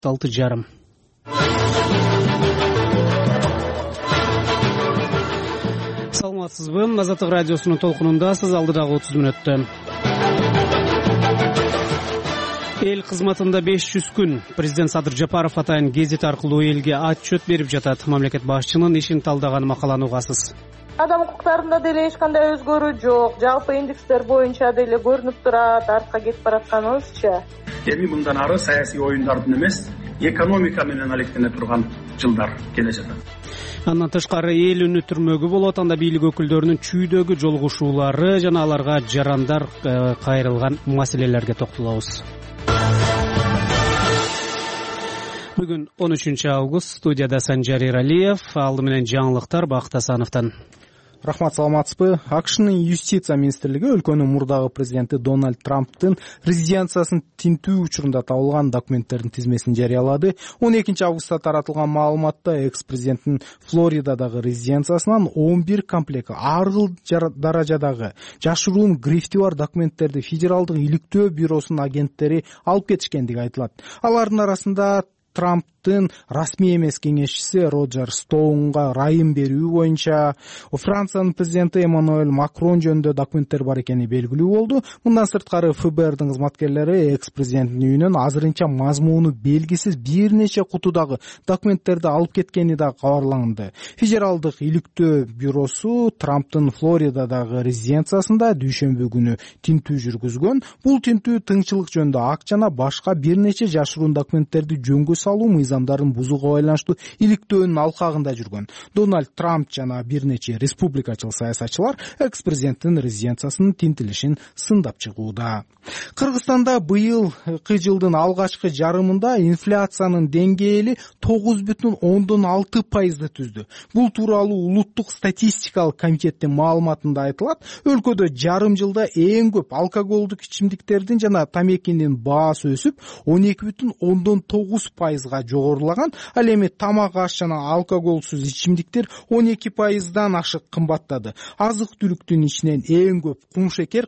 6:30. Саламатсызбы? Азаттык радиосунун толкунундасыз. Алдыдагы 30 мүнөттө эл кызматында 500 күн. Президент Садыр Жапаров атайын гезит аркылуу элге отчет берип жатат. Мамлекет башчынын ишин талдаган макаланы угасыз. Адам укуктарында деле эч кандай өзгөрүү жок. Жалпы индекстер боюнча деле көрүнүп турат, артка кетип баратканыбызча. Эми мындан ары саясий оюндардын эмес, экономика менен алектене турган жылдар келе жатат. Андан тышкары эл үнү түрмөгү болот. Анда бийлик өкүлдөрүнүн чүйдөгү жолугушуулары жана аларга жарандар кайрылган маселелерге токтолобуз. Бүгүн 13 август. Студияда Санжар Иралиев. Алды менен жаңылыктар Бакыт Асановдон. Рахмат, саламатсызбы? АКШнын юстиция министрлиги өлкөнүн мурдагы президенти Дональд Трамптын резиденциясын тинтүү учурунда табылган документтердин тизмесин жарыялады. 12 августта таратылган маалыматта экс-президенттин Флоридадагы резиденциясынан 11 комплект ар кыл даражадагы жашыруун грифти бар документтерди Федералдык иликтөө бюросунун агенттери алып кетишкендиги айтылат. Алардын арасында Трамптын расмий эмес кеңешчиси Роджер Стоунга райым берүү боюнча Франциянын президенти Эммануэль Макрон жөнүндө документтер бар экени белгилүү болду. Мындан сырткары ФБРдын кызматкерлери экс-президенттин үйүнөн азырынча мазмуну белгисиз бир нече кутудагы документтерди алып кеткени да кабарланды. Федералдык иликтөө бюросу Трамптын Флоридадагы резиденциясында дүйшөмбү күнү тинтүү жүргүзгөн. Бул тинтүү тыңчылык жөнүндө ак жана башка бир нече жашыруун документтерди жөнгө салуу мыйзамдарын бузууга байланыштуу иликтөөнүн алкагында жүргөн. Дональд Трамп жана бир нече республикачыл саясатчылар экс-президенттин резиденциясынын тинтилишин сындап чыгууда. Кыргызстанда быйылкы жылдын алгачкы жарымында инфляциянын деңгээли 9,6% түздү. Бул тууралуу улуттук статистикалык комитеттин маалыматында айтылат. Өлкөдө жарым жылда эң көп алкоголдук ичимдиктердин жана тамекинин баасы өсүп 12,9% жогорулаган. Ал эми тамак аш жана алкоголсуз ичимдиктер 12%дан ашык кымбаттады. Азык-түлүктүн ичинен эң көп кумшекер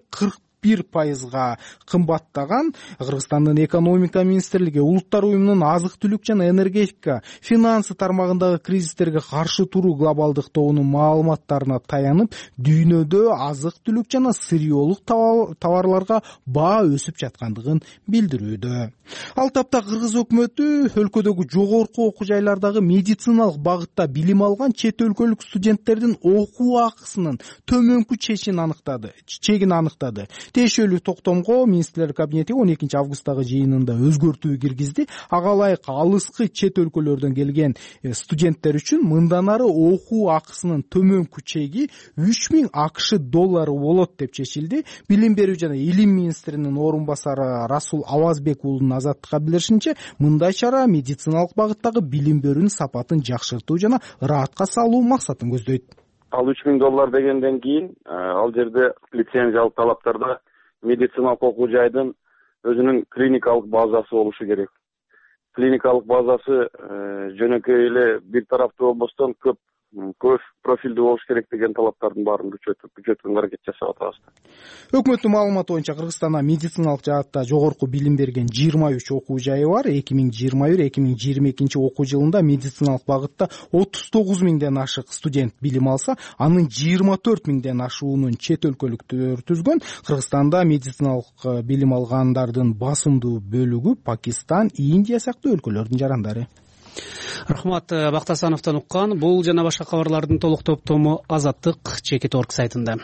41% кымбаттаган. Кыргызстандын экономика министрлиги Улуттар уюмунун азык-түлүк жана энергетика финансы тармагындагы кризистерге каршы туруу глобалдык тобунун маалыматтарына таянып, дүйнөдө азык-түлүк жана сырьеолук товарларга баа өсүп жаткандыгын билдирүүдө. Ал тапта кыргыз өкмөтү өлкөдөгү жогорку окуу жайлардагы медициналык багытта билим алган чет өлкөлүк студенттердин окуу акысынын төмөнкү чегин аныктады. Тиешелүү токтомго министрлер кабинети 12 августтагы жыйынында өзгөртүү киргизди. Ага ылайык алыскы чет өлкөлөрдөн келген студенттер үчүн мындан ары окуу акысынын төмөнкү чеги $3000 болот деп чечилди. Билим берүү жана илим министринин орун басары Расул Авазбек уулунун Азаттыкка билдиришинче, мындай чара медициналык багыттагы билим берүүнүн сапатын жакшыртуу жана ыраатка салуу максатын көздөйт. Ал $3000 дегенден кийин ал жерде лицензиялык талаптарда медициналык окуу жайдын өзүнүн клиникалык базасы болушу керек. Клиникалык базасы жөнөкөй эле бир тараптуу болбостон көп профилдүү болуш керек деген талаптардын баарын күчөтүүгө аракет жасап атабыз. Өкмөттүн маалыматы боюнча Кыргызстанда медициналык жаатта жогорку билим берген 23 окуу жайы бар. 2021-2022 окуу жылында медициналык багытта 39.000ден ашык студент билим алса, анын 24.000ден ашуунун чет өлкөлүктөр түзгөн. Кыргызстанда медициналык билим алгандардын басымдуу бөлүгү Пакистан, Индия сыяктуу өлкөлөрдүн жарандары. Рахмат, Бакыт Асановдон уккан. Бул жана башка кабарлардын толук топтому Азаттык Чекит.org сайтында.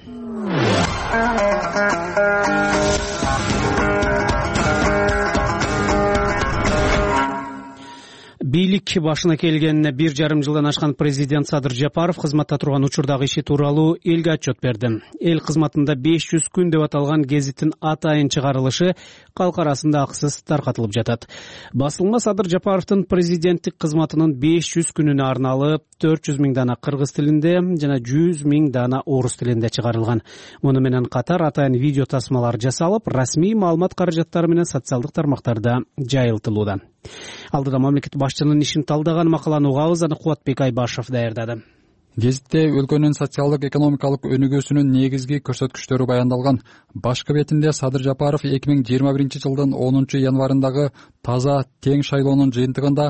Бийлик башына келгенине 1,5 жылдан ашкан президент Садыр Жапаров кызматта турган учурдагы иши тууралуу элге отчет берди. Эл кызматында 500 күн деп аталган гезиттин атайын чыгарылышы калк арасында акысыз таркатылып жатат. Басылма Садыр Жапаровдун президенттик кызматынын 500 күнүнө арналып 400.000 дана кыргыз тилинде жана 100.000 дана орус тилинде чыгарылган. Муну менен катар атайын видео тасмалар жасалып, расмий маалымат каражаттары менен социалдык тармактарда жайылтылууда. Алдыда мамлекет башчынын ишин талдаган макаланы угабыз. Аны Кубатбек Айбашев даярдады. Гезитте өлкөнүн социалдык экономикалык өнүгүүсүнүн негизги көрсөткүчтөрү баяндалган. Башкы бетинде Садыр Жапаров 2021 жылдын 10 январындагы таза тең шайлоонун жыйынтыгында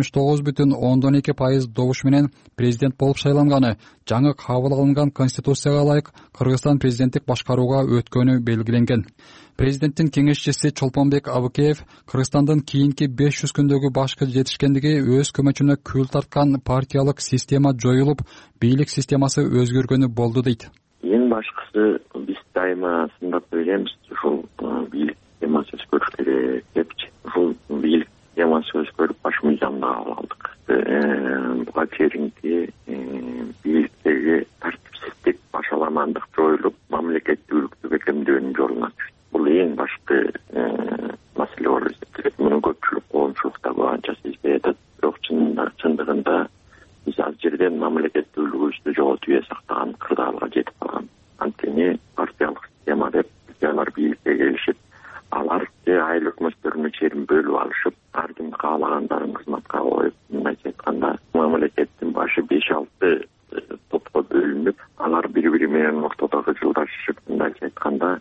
79,2% добуш менен президент болуп шайланганы, жаңы кабыл алынган конституцияга ылайык Кыргызстан президенттик башкарууга өткөнү белгиленген. Президенттин кеңешчиси Чолпонбек Абыкеев Кыргызстандын кийинки 500 күндөгү башкы жетишкендиги өз көмөчүнө күл тарткан партиялык система жоюлуп, бийлик системасы өзгөргөнү болду дейт. Эң башкысы биз дайыма сындап келебиз, ушул бийлик системасы өзгөрүш керек депчи. Ушул бийлик системасы өзгөрүп баш мыйзамды кабыл алдык. Буга чейинки бийликтеги тартипсиздик, башаламандык жоюлуп, мамлекеттүүлүктү бекемдөөнүн жолуна түштү. Бул эң башкы маселе болуп эсептелет. Муну көпчүлүк коомчулукта анча сезбей атат. Бирок чындыгында биз ал жерден мамлекеттүүлүгүбүздү жоготуп сактаган кырдаалга жетип калган. Анткени партиялык система деп алар бийликке келишип, алар айыл өкмөттөрүнүн жерин бөлүп алышып, ар ким каалагандарын кызматка коюп, мындайча айтканда мамлекеттин башы 5-6 топко бөлүнүп, алар бири-бири менен ортодогу жылдашып, мындайча айтканда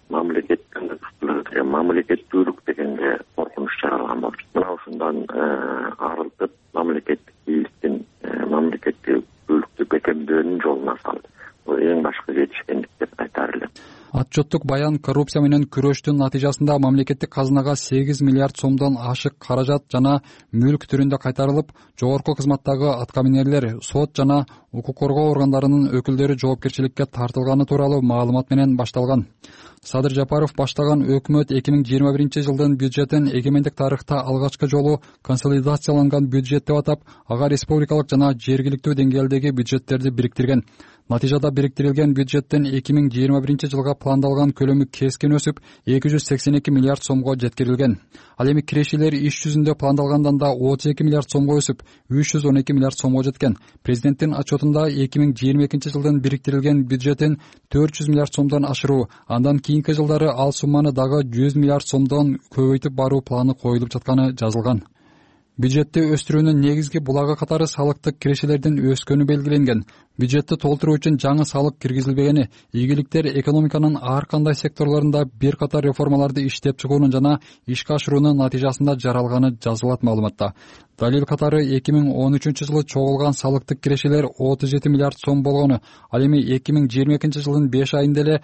мамлекеттүүлүк дегенге коркунуч жаралган болчу. Мына ушундан арылтып, мамлекеттик бийликтин мамлекеттүүлүктү бекемдөөнүн жолуна салды. Бул эң башкы жетишкендик деп айтар элем. Отчеттук баян коррупция менен күрөштүн натыйжасында мамлекеттик казынага 8 миллиард сомдон ашык каражат жана мүлк түрүндө кайтарылып, жогорку кызматтагы аткаминерлер, сот жана укук коргоо органдарынын өкүлдөрү жоопкерчиликке тартылганы тууралуу маалымат менен башталган. Садыр Жапаров баштаган өкмөт 2021 жылдын бюджетин эгемендик тарыхта алгачкы жолу консолидацияланган бюджет деп атап, ага республикалык жана жергиликтүү деңгээлдеги бюджеттерди бириктирген. Натыйжада бириктирилген бюджеттин 2021 жылга пландалган көлөмү кескин өсүп, 282 миллиард сомго жеткирилген. Ал эми кирешелер иш жүзүндө пландалгандан да 32 миллиард сомго өсүп, 312 миллиард сомго жеткен. Президенттин отчетунда 2022 жылдын бириктирилген бюджетин 400 миллиард сомдон ашыруу, андан кийинки жылдары ал сумманы дагы 100 миллиард сомдон көбөйтүп баруу планы коюлуп жатканы жазылган. Бюджетти өстүрүүнүн негизги булагы катары салыктык кирешелердин өскөнү белгиленген. Бюджетти толтуруу үчүн жаңы салык киргизилбегени, ийгиликтер экономиканын ар кандай секторлорунда бир катар реформаларды иштеп чыгуунун жана ишке ашыруунун натыйжасында жаралганы жазылат маалыматта. Далил катары 2013 жылы чогулган салыктык кирешелер 37 миллиард сом болгону, ал эми 2022 жылдын 5 айында эле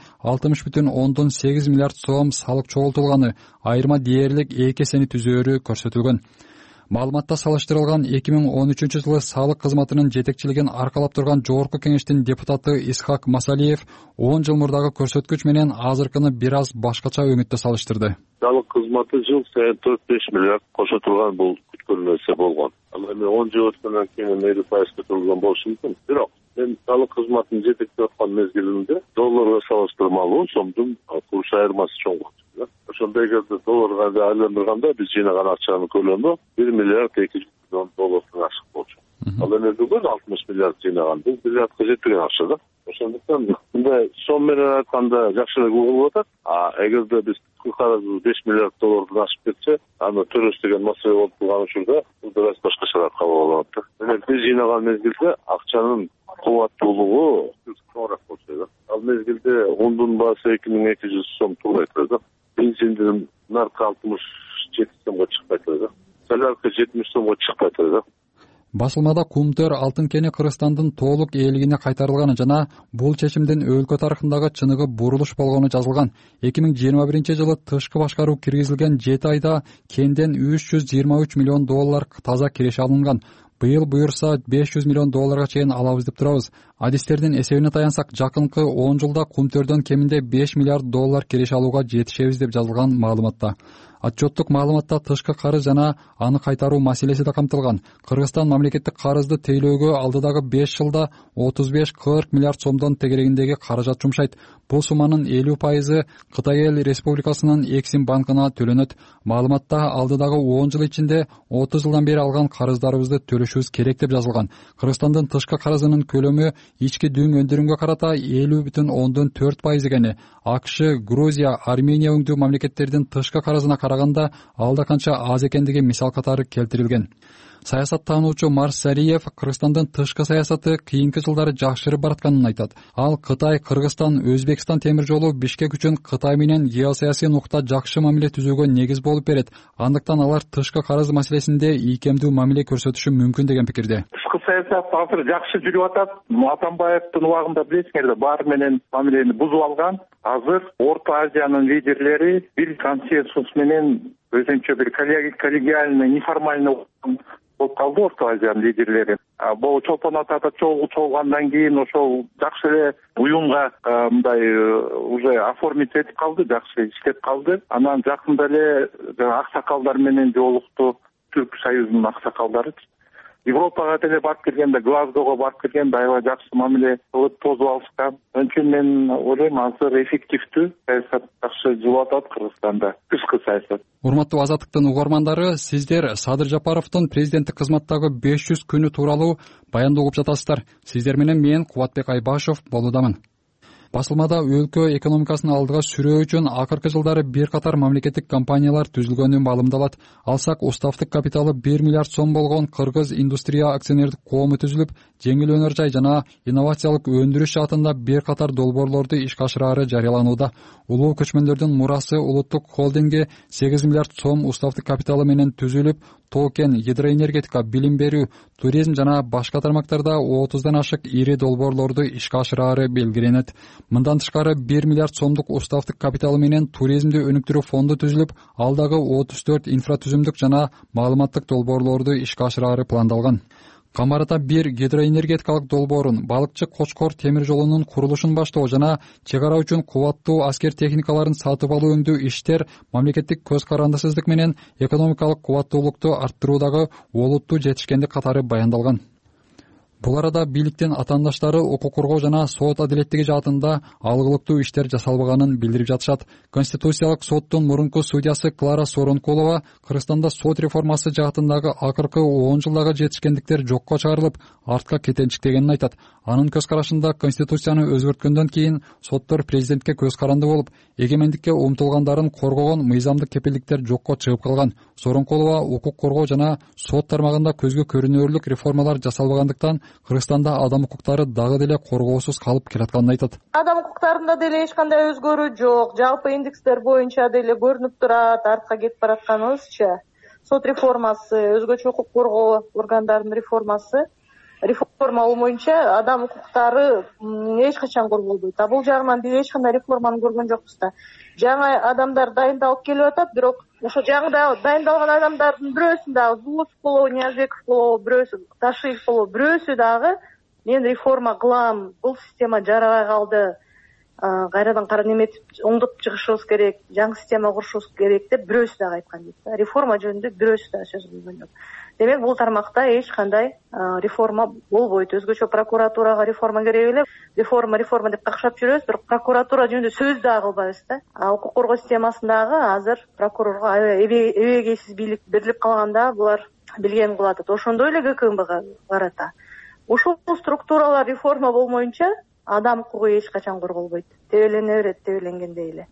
60,8 миллиард сом салык чогултулганы, айырма дээрлик 2 эсени түзөөрү көрсөтүлгөн. Маалыматта салыштырылган 2013 жылы салык кызматынын жетекчилигин аркалап турган жогорку кеңештин депутаты Исхак Масалиев 10 жыл мурдагы көрсөткүч менен азыркыны бир аз башкача өңүттө салыштырды. Салык кызматы жыл сайын 4-5 миллиард кошотулган бул күткөн нерсе болгон. Ал эми 10 жыл өткөндөн кийин 50% көтөрүлгөн болушу мүмкүн. Бирок мен салык кызматын жетектеп аткан мезгилинде долларга салыштырмалуу сомдун курс айырмасы чоң болчу. Ошондой кезде долларга айландырганда биз жыйнаган акчанын көлөмү 1 миллиард 200 миллион доллардан ашык болчу. Ал эми бүгүн 60 миллиард жыйнаган, бул миллиардка жетпеген акча да. Ошондуктан мындай сом менен айтканда жакшыраак болуп атат. Эгерде биз карызыбыз 5 миллиард доллардан ашып кетсе, аны төрөш деген маселе болуп турган учурда бул да башкачараак кабыл алат. Биз жыйнаган мезгилде акчанын кубаттуулугу чоңураак болчу. Ал мезгилде ундун баасы 2200 сом турбайт да. Бензиндин наркы 67 сомго чыкпайт да. Солярка 70 сомго чыкпайт да. Басылмада Кумтөр алтын кени Кыргызстандын толук ээлигине кайтарылганы жана бул чечимдин өлкө тарыхындагы чыныгы бурулуш болгону жазылган. 2021 жылы тышкы башкаруу киргизилген 7 айда кенден 323 миллион доллар таза киреше алынган. Быйыл буюрса 500 миллион долларга чейин алабыз деп турабыз. Адистердин эсебине таянсак, жакынкы 10 жылда Кумтөрдөн кеминде 5 миллиард доллар киреше алууга жетишебиз деп жазылган маалыматта. Отчеттук маалыматта тышкы карыз жана аны кайтаруу маселеси да камтылган. Кыргызстан мамлекеттик карызды тейлөөгө алдыдагы 5 жылда 35-40 миллиард сомдон тегерегиндеги каражат жумшайт. Бул сумманын 50% Кытай Эл Республикасынын Эксим банкына төлөнөт. Маалыматта алдыдагы 10 жыл ичинде 30 жылдан бери алган карыздарыбызды төлөшүбүз керек деп жазылган. Кыргызстандын тышкы карызынын көлөмү ички дүң өндүрүмгө карата 50,4% экени. АКШ, Грузия, Армения өңдүү мамлекеттердин тышкы карызына караганда алда канча аз экендиги мисал катары келтирилген. Саясаттануучу Марсариев Кыргызстандын тышкы саясаты кийинки жылдары жакшырып баратканын айтат. Ал Кытай, Кыргызстан, Өзбекстан темир жолу Бишкек үчүн Кытай менен геосаясий нукта жакшы мамиле түзүүгө негиз болуп берет. Андыктан алар тышкы карыз маселесинде ийкемдүү мамиле көрсөтүшү мүмкүн деген пикирде. Тышкы саясат азыр жакшы жүрүп атат. Атамбаевдин убагында билесиңерде баары менен мамилени бузуп алган. Азыр Орто Азиянын лидерлери бир консенсус менен өзүнчө бир коллегиальный, неформальный болуп калды Орто Азиянын лидерлери. Бул Чолпон Атада чогулгандан кийин ошол жакшы эле уюмга мындай уже оформить этип калды, жакшы иштеп калды. Анан жакында эле аксакалдар менен жолукту, Түрк Союзунун аксакалдары. Европага деле барып келгенде, Глазгого барып келгенде аябай жакшы мамиле кылып тосуп алышкан. Ошон үчүн мен ойлойм, азыр эффективдүү саясат жакшы жүрүп атат Кыргызстанда, тышкы саясат. Урматтуу Азаттыктын угармандары, сиздер Садыр Жапаровдун президенттик кызматтагы 500 күнү тууралуу баянды угуп жатасыздар. Сиздер менен мен Кубатбек Айбашев болуудамын. Басылмада өлкө экономикасын алдыга сүрөө үчүн акыркы жылдары бир катар мамлекеттик компаниялар түзүлгөнү маалымдалат. Алсак, уставдык капиталы 1 миллиард сом болгон Кыргыз индустрия акционердик коому түзүлүп, жеңил өнөр жай жана инновациялык өндүрүш жаатында бир катар долбоорлорду ишке ашырары жарыяланууда. Улуу көчмөндөрдүн мурасы улуттук холдинги 8 миллиард сом уставдык капиталы менен түзүлүп, токен, гидроэнергетика, билим берүү, туризм жана башка тармактарда 30дан ашык ири долбоорлорду ишке ашырары белгиленет. Мындан тышкары 1 миллиард сомдук уставдык капиталы менен туризмди өнүктүрүү фонду түзүлүп, ал дагы 34 инфратүзүмдүк жана маалыматтык долбоорлорду ишке ашырары пландалган. Камарата бир гидроэнергетикалык долбоорун, балыкчы Кочкор темир жолунун курулушун баштоо жана чек ара үчүн кубаттуу аскер техникаларын сатып алуу өңдүү иштер мамлекеттик көз карандысыздык менен экономикалык кубаттуулукту арттыруудагы олуттуу жетишкендик катары баяндалган. Бул арада бийликтин атаандаштары укук коргоо жана сот адилеттиги жаатында алгылыктуу иштер жасалбаганын билдирип жатышат. Конституциялык соттун мурунку судьясы Клара Соронкулова Кыргызстанда сот реформасы жаатындагы акыркы 10 жылдагы жетишкендиктер жокко чыгарылып, артка кетенчиктегенин айтат. Анын көз карашында Конституцияны өзгөрткөндөн кийин соттор президентке көз каранды болуп, эгемендикке умтулгандарын коргогон мыйзамдык кепилдиктер жокко чыгып калган. Соронкулова укук коргоо жана сот тармагында көзгө көрүнөрлүк реформалар жасалбагандыктан Кыргызстанда адам укуктары дагы деле коргоосуз калып келатканын айтат. Адам укуктарында деле эч кандай өзгөрүү жок. Жалпы индекстер боюнча деле көрүнүп турат, артка кетип баратканыбызчы. Сот реформасы, өзгөчө укук коргоо органдарынын реформасы, реформа болмоюнча адам укуктары эч качан корголбойт. Бул жагынан биз эч кандай реформаны көргөн жокпуз да. Жаңы адамдар дайындалып келип атат, бирок ошо жаңы дайындалган адамдардын бирөөсү дагы Зулусов болобу, Ниязбеков болобу, бирөөсү Ташиев болобу, бирөөсү дагы мен реформа кылам, бул система жарабай калды, кайрадан неметип оңдоп чыгышыбыз керек, жаңы система курушубуз керек деп бирөөсү дагы айткан жок. Реформа жөнүндө бирөөсү дагы сөз кылган жок. Демек бул тармакта эч кандай реформа болбойт. Өзгөчө прокуратурага реформа керек эле. Реформа деп какшап жүрөбүз, бирок прокуратура жөнүндө сөз дагы кылбайбыз да. Укук коргоо системасындагы азыр прокурорго эбегейсиз бийлик берилип калганда булар билген кылып атат. Ошондой эле ГКМБга карата. Ушул структуралар реформа болмоюнча адам укугу эч качан корголбойт. Тебелене берет, тебеленгендей эле.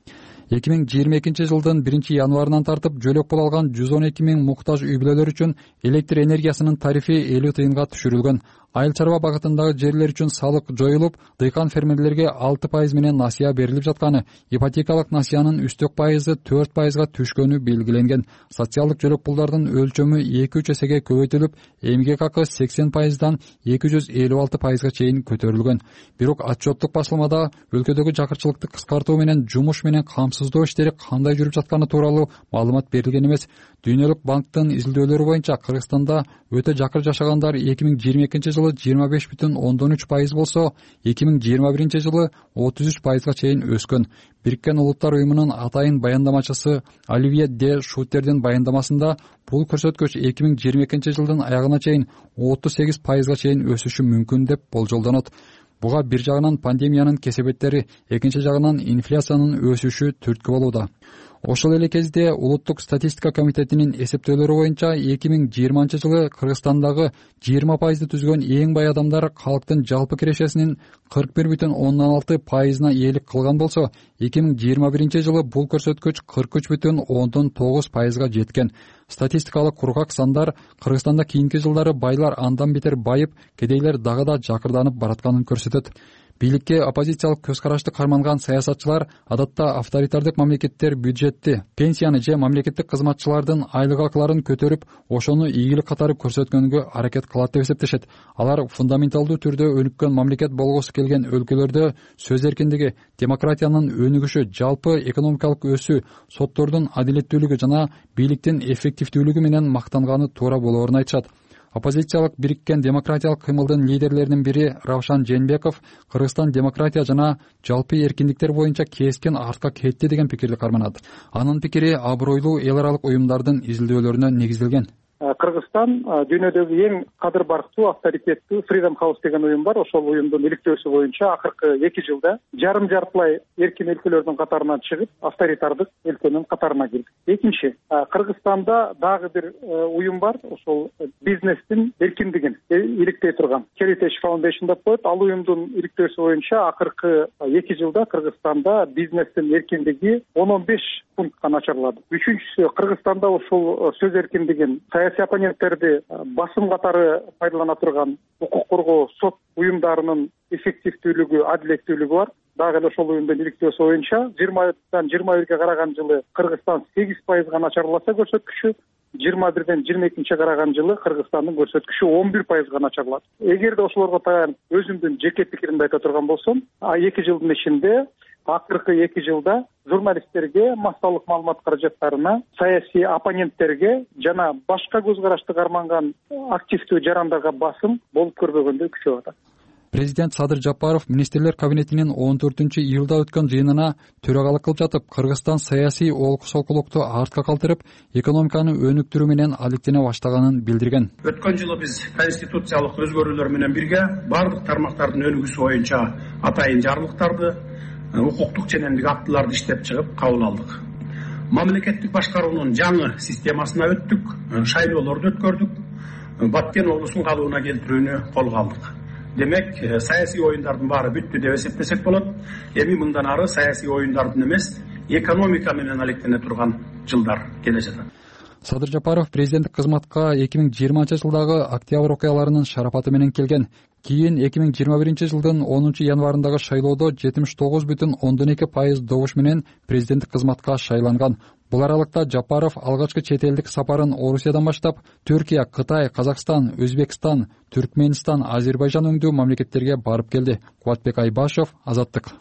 2022 жылдын 1 январынан тартып жөлөк боло алган 112 000 муктаж үй бүлөлөр үчүн электр энергиясынын тарифи 50 тыйынга түшүрүлгөн. Айыл чарба багытындагы жерлер үчүн салык жоюлуп, дыйкан фермерлерге 6% менен насыя берилип жатканы, ипотекалык насыянын үстөк пайызы 4%га түшкөнү белгиленген. Социалдык жөлөк пулдардын өлчөмү 2-3 эсеге көбөйтүлүп, эмгек акы 80%дан 256%га чейин көтөрүлгөн. Бирок отчеттук басылмада өлкөдөгү жакырчылыкты кыскартуу менен жумуш менен камсыздоо иштери кандай жүрүп жатканы тууралуу маалымат берилген эмес. Дүйнөлүк банктын изилдөөлөрү боюнча Кыргызстанда өтө жакыр жашагандар 2022 жылы 25,3% болсо, 2021 жылы 33%га чейин өскөн. Бириккен Улуттар уюмунун атайын баяндамачысы Оливье де Шутердин баяндамасында бул көрсөткүч 2022 жылдын аягына чейин 38%га чейин өсүшү мүмкүн деп болжолдонот. Буга бир жагынан пандемиянын кесепеттери, экинчи жагынан инфляциянын өсүшү түрткү болууда. Ошол эле кезде Улуттук статистика комитетинин эсептөөлөрү боюнча 2020 жылы Кыргызстандагы 20% түзгөн эң бай адамдар калктын жалпы кирешесинин 41,6%-на ээлик кылган болсо, 2021 жылы бул көрсөткүч 43,9%-га жеткен. Статистикалык кургак сандар Кыргызстанда кийинки жылдары байлар андан бетер байып, кедейлер дагы да жакырданып баратканын көрсөтөт. Бийликке оппозициялык көз карашты карманган саясатчылар адатта авторитардык мамлекеттер бюджетти, пенсияны же мамлекеттик кызматчылардын айлык акыларын көтөрүп, ошону ийгилик катары көрсөткөнгө аракет кылат деп эсептешет. Алар фундаменталдуу түрдө өнүккөн мамлекет болгусу келген өлкөлөрдө сөз эркиндиги, демократиянын өнүгүшү, жалпы экономикалык өсүү, соттордун адилеттүүлүгү жана бийликтин эффективдүүлүгү менен мактанганы туура болоорун айтышат. Оппозициялык бириккен демократиялык кыймылдын лидерлеринин бири Равшан Жээнбеков Кыргызстан демократия жана жалпы эркиндиктер боюнча кескен артка кетти деген пикирди карманат. Анын пикири абройлуу эл аралык уюмдардын изилдөөлөрүнө негизделген. Кыргызстан дүйнөдөгү эң кадыр барктуу, авторитеттүү Freedom House деген уюм бар. Ошол уюмдун иликтөөсү боюнча акыркы 2 жылда жарым-жартылай эркин өлкөлөрдүн катарынан чыгып, авторитардык өлкөнүн катарына кирди. Экинчи, Кыргызстанда дагы бир уюм бар. Ошол бизнестин эркиндигин иликтей турган Heritage Foundation деп коет. Ал уюмдун иликтөөсү боюнча акыркы 2 жылда Кыргызстанда бизнестин эркиндиги 10-15 пунктка начарлады. Үчүнчүсү, Кыргызстанда ушул сөз эркиндигин оппоненттерди басым катары пайдалана турган укук коргоо сот уюмдарынын эффективдүүлүгү, адилеттүүлүгү бар. Дагы эле ошол уюмдун иликтөөсү боюнча 20-дан 21-ге караган жылы Кыргызстан 8%-га начарласа көрсөткүчү, 21-ден 22-нче караган жылы Кыргызстандын көрсөткүчү 11%-га начарлады. Эгерде ошолорго таянып өзүмдүн жеке пикиримди айта турган болсом, 2 жылдын ичинде акыркы 2 жылда журналисттерге, массалык маалымат каражаттарына, саясий оппоненттерге жана башка көз карашты карманган активдүү жарандарга басым болуп көрбөгөндөй күчөп атат. Президент Садыр Жапаров министрлер кабинетинин 14-июлда өткөн жыйынына төрагалык кылып жатып, Кыргызстан саясий олкусолкулукту артка калтырып, экономиканы өнүктүрүү менен алектене баштаганын билдирген. Өткөн жылы биз конституциялык өзгөрүүлөр менен бирге бардык тармактардын өнүгүүсү боюнча атайын жарлыктарды, укуктук ченемдик актыларды иштеп чыгып кабыл алдык. Мамлекеттик башкаруунун жаңы системасына өттүк, шайлоолорду өткөрдүк, Баткен облусун калыбына келтирүүнү колго алдык. Демек, саясий оюндардын баары бүттү деп эсептесек болот. Эми мындан ары саясий оюндардын эмес, экономика менен алектене турган жылдар келе жатат. Садыр Жапаров президенттик кызматка 2020 жылдагы октябрь окуяларынын шарапаты менен келген. Кийин 2021 жылдын 10 январындагы шайлоодо 79,2% добуш менен президенттик кызматка шайланган. Бул аралыкта Жапаров алгачкы чет элдик сапарын Орусиядан баштап, Түркия, Кытай, Казакстан, Өзбекстан, Түркменстан, Азербайжан өңдүү мамлекеттерге барып келди. Кубатбек Айбашев, Азаттык.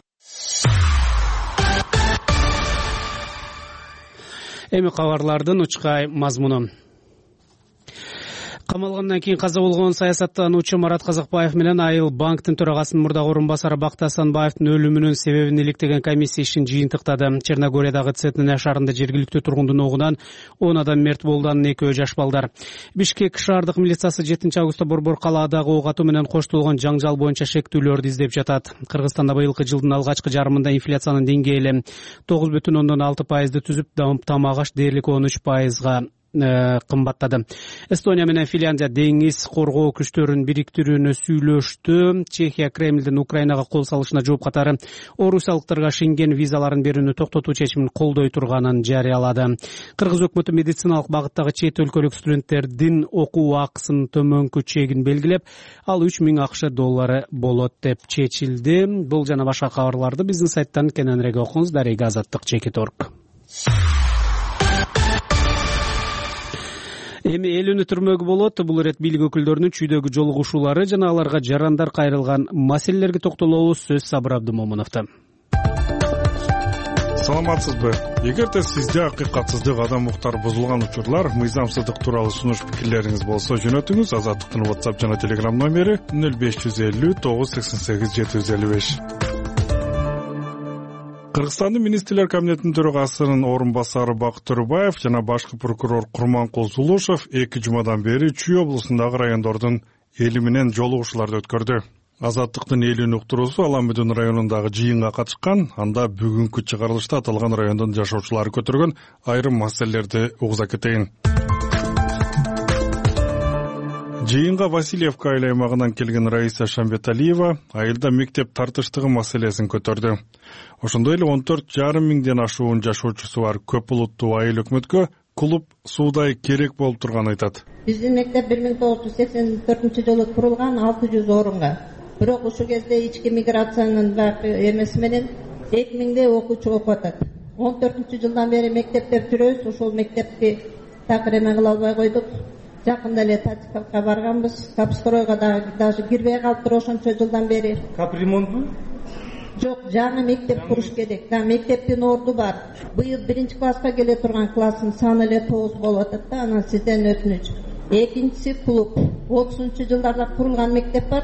Эми кабарлардын учкай мазмуну. Камалгандан кийин каза болгон саясаттануучу Марат Казакбаев менен Айыл банктын төрагасынын мурдагы орун басары Бакыт Асанбаевдин өлүмүнүн себебин иликтеген комиссия ишин жыйынтыктады. Черногориядагы Цетная шаарында жергиликтүү тургундун огунан 10 адам мерт болду, анын 2-өө жаш балдар. Бишкек шаардык милициясы 7-августта Борбор калаадагы ок атуу менен коштолгон жаңжал боюнча шектүүлөрдү издеп жатат. Кыргызстанда быйылкы жылдын алгачкы жарымында инфляциянын деңгээли 9,6%ды түзүп, тамак аш дээрлик 13%га кымбаттады. Эстония менен Финляндия деңиз коргоо күчтөрүн бириктирүүнү сүйлөштү. Чехия Кремлдин Украинага кол салышына жооп катары орусиялыктарга Шенген визаларын берүүнү токтотуу чечимин колдой турганын жарыялады. Кыргыз өкмөтү медициналык багыттагы чет өлкөлүк студенттердин окуу акысынын төмөнкү чегин белгилеп, ал $3000 ақш болот деп чечилди. Бул жана башка кабарларды биздин сайттан кененирээк окуңуз. Дарега Азаттык.org. Эми эл өнүтүрмөгү болот. Бул ирет бийлик өкүлдөрүнүн чүйдөгү жолугушуулары жана аларга жарандар кайрылган маселелерге токтолобуз. Сөз Сабыр Абдымомуновдо. Саламатсызбы? Эгерде сизде акыйкатсыздык, адам укуктары бузулган учурлар, мыйзамсыздык тууралуу сунуш пикирлериңиз болсо жөнөтүңүз. Азаттыктын WhatsApp жана Telegram номери 0550 988 755. Кыргызстандын министрлер кабинетинин төрагасынын орун басары Бакыт Төрөбаев жана башкы прокурор Курманкул Сулушев 2 жумадан бери Чүй облусундагы райондордун эли менен жолугушууларды өткөрдү. Азаттыктын элүүнү уктуруусу Аламүдүн районундагы жыйынга катышкан. Анда бүгүнкү чыгарылышта аталган райондун жашоочулары көтөргөн айрым маселелерди угуза кетейин. Жыйынга Васильевка айыл аймагынан келген Раиса Шамбеталиева айылда мектеп тартыштыгы маселесин көтөрдү. Ошондой эле 14,5 миңден ашуун жашоочусу бар көп улуттуу айыл өкмөткө клуб суудай керек болуп турганын айтат. Биздин мектеп 1984-жылы курулган 600 орунга. Бирок ушул кезде ички миграциянын эмеси менен 2000 окуучу окуп атат. 14-жылдан бери мектептер жүрөбүз, ошол мектепти такыр эме кыла албай койдук. Жакында эле Татиковго барганбыз, капстройго даже кирбей калыптыр ошончо жылдан бери. Капремонтпу? Жок, жаңы мектеп куруш керек. Мектептин орду бар. Быйыл 1-класска келе турган класстын саны эле 9 болуп атат да, анан сизден өтүнүч. Экинчиси клуб. 30-жылдарда курулган мектеп бар.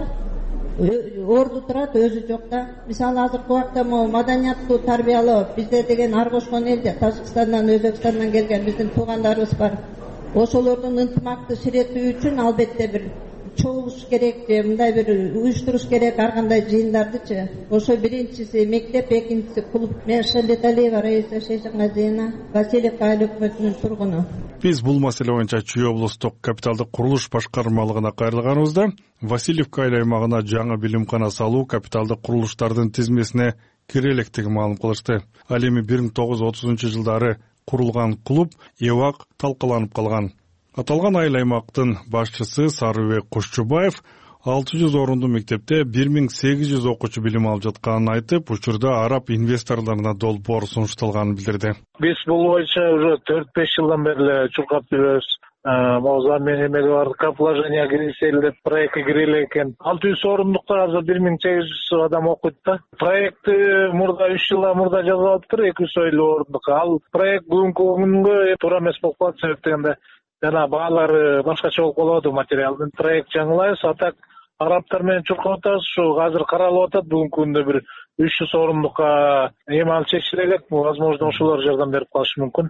Орду турат, өзү жок да. Мисалы азыркы убакта маданияттуу тарбиялоо бизде деген ар кошкон элде, Тажикстандан, Өзбекстандан келген биздин туугандарыбыз бар. Ошолордун ынтымакты сиретүү үчүн албетте бир чогулуш керек, мындай бир уюштуруш керек ар кандай жыйындардычы. Ошо биринчиси мектеп, экинчиси клуб. Мен Шамбеталиева Раиса Шейшахмадиевна, Васильевка айыл өкмөтүнүн тургуну. Биз бул маселе боюнча Чүй облустук капиталдык курулуш башкармалыгына кайрылганыбызда Васильевка айыл аймагына жаңы билимкана салуу капиталдык курулуштардын тизмесине кире электигин маалым кылышты. Ал эми 1930-жылдары курулган клуб эбак талкаланып калган. Аталган айыл аймактын башчысы Сарыбек Кушчубаев 600 орундуу мектепте 1800 окуучу билим алып жатканын айтып, учурда араб инвесторлоруна долбоор сунушталганын билдирди. Биз бул боюнча уже 4-5 жылдан бери чуркап жүрөбүз. Моза мен эмеге бардык, капложение кирсел деп проектке киреле экен. 600 орундукта азыр 1800 адам окуйт да. Проектти мурда 3 жылда мурда жазып алыптыр, 250 орундук. Ал проект бүгүнкү күнгө туура эмес болуп калат, себеп дегенде жана баалары башкача болуп калат материалдын. Проект жаңылайбыз, атак арабтар менен чуркап атабыз. Ушу азыр каралып атат, бүгүнкү күндө бир 300 орундукка эми алып чечиле элек. Возможно, ошолор жардам берип калышы мүмкүн.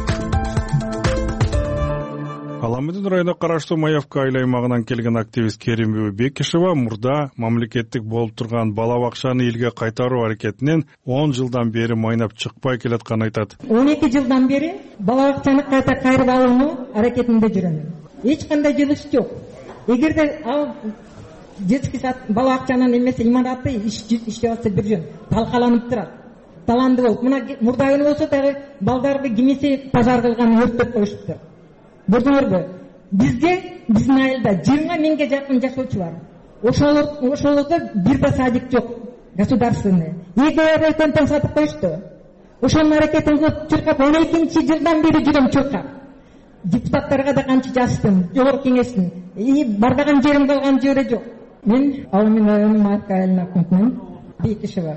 Аламүдүн районуна караштуу Маевка айыл аймагынан келген активист Керимбү Бекишева мурда мамлекеттик болуп турган бала бакчаны элге кайтаруу аракетинен 10 жылдан бери майнап чыкпай келатканын айтат. 12 жылдан бери бала бакчаны кайта кайрып алуу аракетинде жүрөм. Эч кандай жылыш жок. Эгерде ал детский сад бала бакчанын эмеси имараты иштеп атса бир жөн талкаланып турат. Таланды болуп, мына мурдагы болсо дагы балдарды кимиси пожар кылган, өрттөп коюшту. Көрдүңөрбү? Биздин айылда 20 миңге жакын жашоочу бар. Ошолордо бир да садик жок, государственный. Эки контент сатып коюшту. Ошонун аракетин кылып чуркап 12-жылдан бери жүрөм чуркап. Депутаттарга да канча жаздым, жогорку кеңештин. Бардаган жерим калган жери жок. Мен Аламүдүн районунун Маевка айылына өкмөтүнөн Бекишева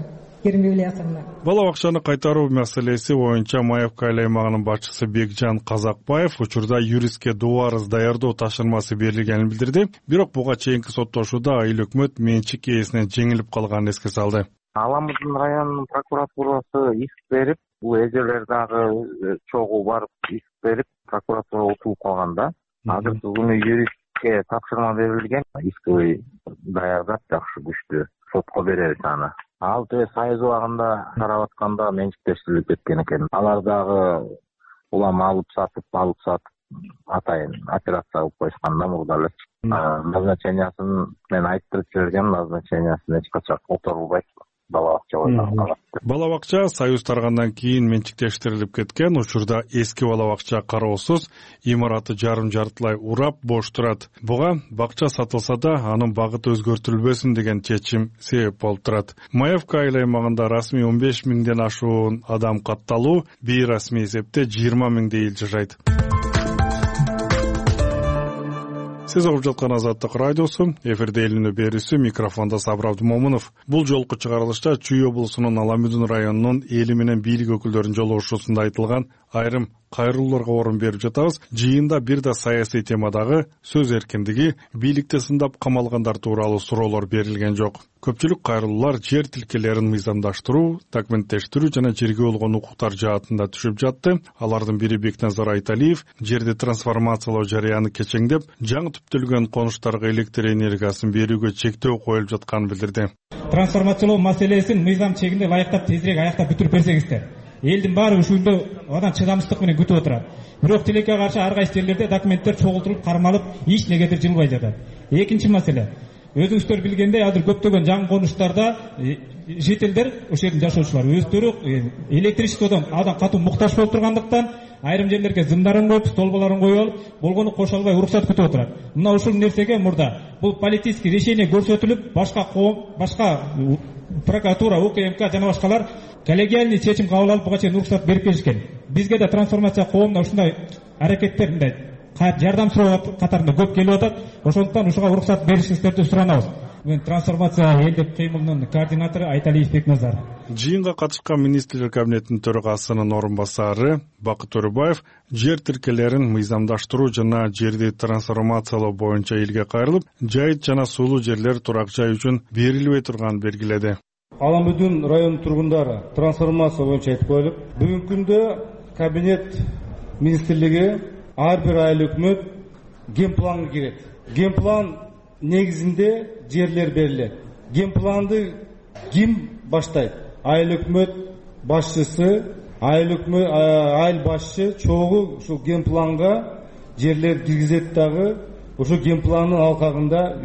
Бала бакчаны кайтаруу маселеси боюнча Маевка айыл аймагынын башчысы Бекжан Казакбаев учурда юристке доо арыз даярдоо тапшырмасы берилгенин билдирди. Бирок буга чейинки соттошууда айыл өкмөт менчик ээсинен жеңилип калганын эске салды. Аламүдүн районунун прокуратурасы иск берип, бул эжелер дагы чогуу барып иск берип, прокуратура утулуп калганда. Азыркы күнү юристке тапшырма берилген, искти даярдап жакшы күчтүү сотко беребиз аны. Ал Союз убагында карап атканда менчиктештирилип кеткен экен. Алар дагы улам алып сатып атайын операция кылып коюшканда мурда эле. Назначениясын мен айттырып жибергем, назначениясын эч качан которулбайт. Бала бакча Союз таргандан кийин менчиктештирилип кеткен. Учурда эски бала бакча кароосуз, имараты жарым-жартылай урап бош турат. Буга бакча сатылса да анын багыты өзгөртүлбөсүн деген чечим себеп болуп турат. Маевка айыл аймагында расмий 15 миңден ашуун адам катталуу, бейрасмий эсепте 20 миңдей эл жашайт. Сиз угуп жаткан Азаттык радиосу, эфирде элүүнү берүүсү, микрофондо Сабыр Абдумомунов. Бул жолку чыгарылышта Чүй облусунун Аламүдүн районунун эли менен бийлик өкүлдөрүнүн жолугушуусунда айтылган айрым кайрылууларга орун берип жатабыз. Жыйында бир да саясий темадагы сөз эркиндиги, бийликте сындап камалгандар тууралуу суроолор берилген жок. Көпчүлүк кайрылуулар жер тилкелерин мыйзамдаштыруу, документтештирүү жана жерге болгон укуктар жаатында түшүп жатты. Алардын бири Бекназар Айталиев жерди трансформациялоо жарыяны кечеңдеп, жаңы түптөлгөн конуштарга электр энергиясын берүүгө чектөө коюлуп жатканын билдирди. Трансформациялоо маселесин мыйзам чегинде ылайыктап тезирээк аяктап бүтүрүп берсеңиздер. Элдин баары ушунда адан чыдамсыздык менен күтүп отурат. Бирок тилекке каршы ар кайсы жерлерде документтер чогултулуп, кармалып, эч негедир жылбай жатат. Экинчи маселе. Өзүңүздөр билгендей, азыр көптөгөн жаңы конуштарда жителдер, ошол жердин жашоочулар өздөрү электричестводон адан катуу муктаж болуп тургандыктан айрым жерлерге зымдарын коюп, столбаларын коюп алып, болгону кошо албай уруксат күтүп отурат. Мына ушул нерсеге мурда бул политический решение көрсөтүлүп, башка прокуратура, УКМК жана башкалар коллегиальный чечим кабыл алып, буга чейин уруксат берип келишкен. Бизге да трансформация коомуна ушундай аракеттер, мындай жардам суроо катарында көп келип атат. Ошондуктан ушуга уруксат беришиңиздерди суранабыз. Мен трансформация элдик кыймылынын координатору Айталиев Бекназар. Жыйынга катышкан министрлер кабинетинин төрагасынын орун басары Бакыт Төрөбаев жер тилкелерин мыйзамдаштыруу жана жерди трансформациялоо боюнча элге кайрылып, жайыт жана сулуу жерлер турак жай үчүн берилбей турганын белгиледи. Алан Бүдүн район тургундары трансформация боюнча айтып коюлуп, бүгүнкү күндө кабинет министрлиги ар бир айыл өкмөт генпланга кирет. Генплан негизинде жерлер берилет. Генпланды ким баштайт? Айыл өкмөт башчысы, айыл башчы чогуу ушул генпланга жерлер киргизет дагы, ошол генпландын алкагында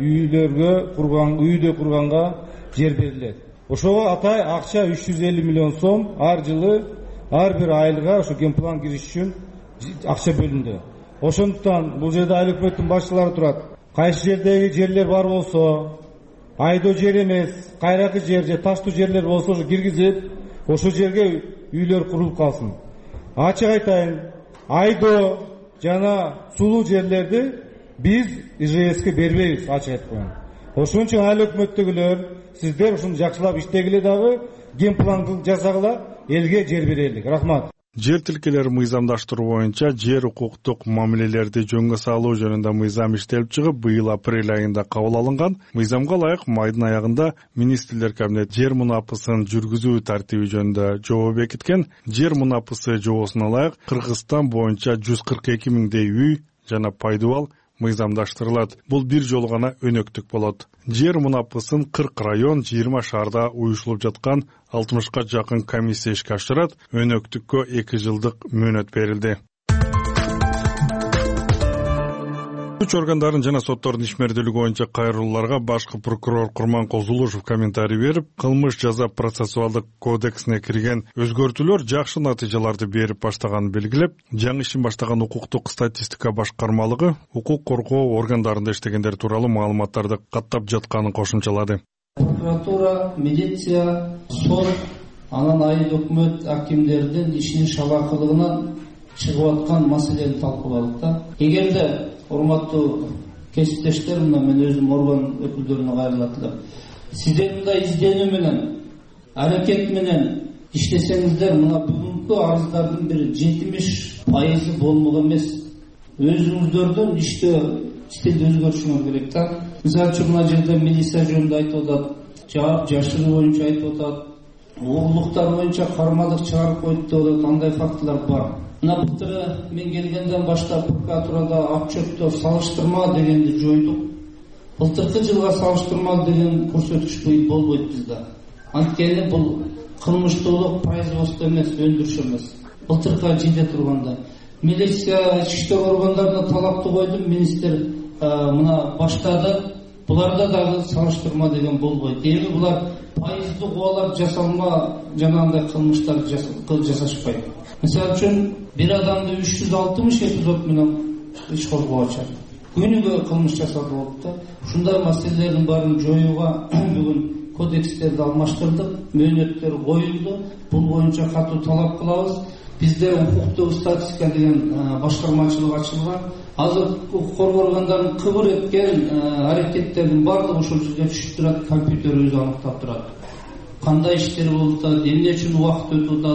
үйдө курганга жер берилет. Ошого атай акча 350 миллион сом ар жылы ар бир айылга ошо генплан кириш үчүн акча бөлүндү. Ошондуктан бул жерде айыл өкмөттүн башчылары турат. Кайсы жердеги жерлер бар болсо, айдоо жер эмес, кайракы жер же таштуу жерлер болсо ошо киргизип, ошол жерге үйлөр курулуп калсын. Ачык айтайын, айдоо жана сулуу жерлерди биз ИЖСке бербейбиз, ачык айтып коеюн. Ошон үчүн айыл өкмөттөгүлөр, сиздер ушуну жакшылап иштегиле дагы, генплан жасагыла, элге жер берелик. Рахмат. Жер тилкелери мыйзамдаштыруу боюнча жер укуктук мамилелерди жөнгө салуу жөнүндө мыйзам иштелип чыгып, быйыл апрель айында кабыл алынган. Мыйзамга ылайык майдын аягында министрлер кабинет жер мунапысын жүргүзүү тартиби жөнүндө жобо бекиткен. Жер мунапысы жобосуна ылайык Кыргызстан боюнча 142 миңдей үй жана пайдубал мыйзамдаштырылат. Бул бир жолу гана өнөктүк болот. Жер мунапысын 40 район, 20 шаарда уюшулуп жаткан 60ка жакын комиссия ишке ашырат. Өнөктүккө 2 жылдык мөөнөт берилди. Күч органдарын жана соттордун ишмердүүлүгү боюнча кайрылууларга башкы прокурор Курманкул Зулушев комментарий берип, кылмыш жаза процессуалдык кодексине кирген өзгөртүүлөр жакшы натыйжаларды берип баштаганын белгилеп, жаңы ишин баштаган укуктук статистика башкармалыгы укук коргоо органдарында иштегендер тууралуу маалыматтарды каттап жатканын кошумчалады. Прокуратура, милиция, сот, анан айыл өкмөт акимдердин ишинин шабакылыгынан чыгып аткан маселени талкууладык да. Эгерде урматтуу кесиптештер, мен өзүм орган өкүлдөрүнө кайрылат элем. Сиздер мындай изденүү менен, аракет менен иштесеңиздер, мына бүгүнкү арыздардын бир 70% болмок эмес. Өзүңүздөрдүн стилди өзгөртүшүңөр керек да. Мисалы үчүн мына жерде милиция жөнүндө айтып атат, жаап жашыруу боюнча айтып атат, угулдуктар боюнча кармалык чыгарып койду деп атат, андай фактылар бар. Мына былтыры мен келгенден баштап прокуратурада отчеттор салыштырма дегенди жойдук. Былтыркы жылга салыштырма деген көрсөткүч болбойт бизде. Анткени бул кылмыштуулук производство эмес, өндүрүш эмес. Былтыркы жийде турганда милиция, ички иштер органдарына талапты койдум, министр мына баштады. Буларда дагы салыштырма деген болбойт. Эми булар пайыздык убалар жасалма жанагындай кылмыштар жасашпайт. Мисалы үчүн бир адамды 360 эпизод менен иш козгоочу. Күнүгө кылмыш жасалып болуп да. Ушундай маселелердин баарын жоюуга бүгүн кодекстерди алмаштырдык, мөөнөттөр коюлду. Бул боюнча катуу талап кылабыз. Бизде укуктук статистика деген башкармачылык ачылган. Азыр укук коргоо органдарынын кыбыр эткен аракеттердин баардыгы ошол жерде түшүп турат, компьютер өзү аныктап турат. Кандай иштер болуп атат, эмне үчүн убакыт өтүп атат,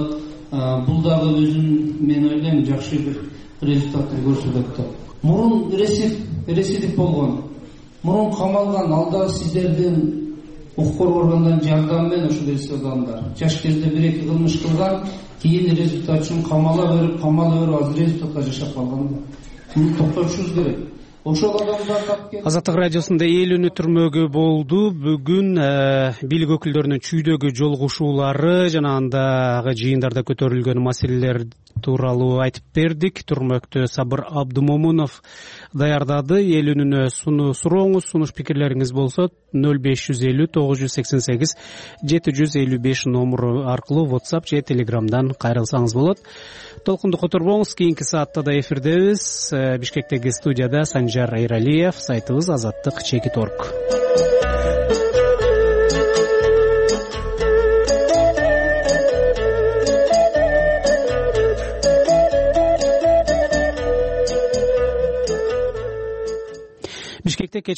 бул дагы өзүн мен ойлойм жакшы бир результатты көрсөтөт деп. Мурун ресидик болгон, мурун камалган, алда сиздердин укук коргоо органдарынын жардамы менен ушул ресей адамдар жаш кезде 1-2 кылмыш кылган, кийин результат үчүн камала берип азыр результатка жашап калган. Муну токтотушубуз керек. Ошол адамдар Азаттык радиосунда эл үнү түрмөгү болду. Бүгүн бийлик өкүлдөрүнүн чүйдөгү жолугушуулары жана андагы жыйындарда көтөрүлгөн маселелер тууралуу айтып бердик. Түрмөктө Сабыр Абдумомунов даярдады. Эл үнүнө сурооңуз, сунуш пикирлериңиз болсо 0550 988 755 номуру аркылуу WhatsApp же Telegram'дан кайрылсаңыз болот. Толкунду которбоңуз, кийинки саатта да эфирдебиз. Бишкектеги студияда Санжар Айралиев, сайтыбыз azаттык.org. Бишкекте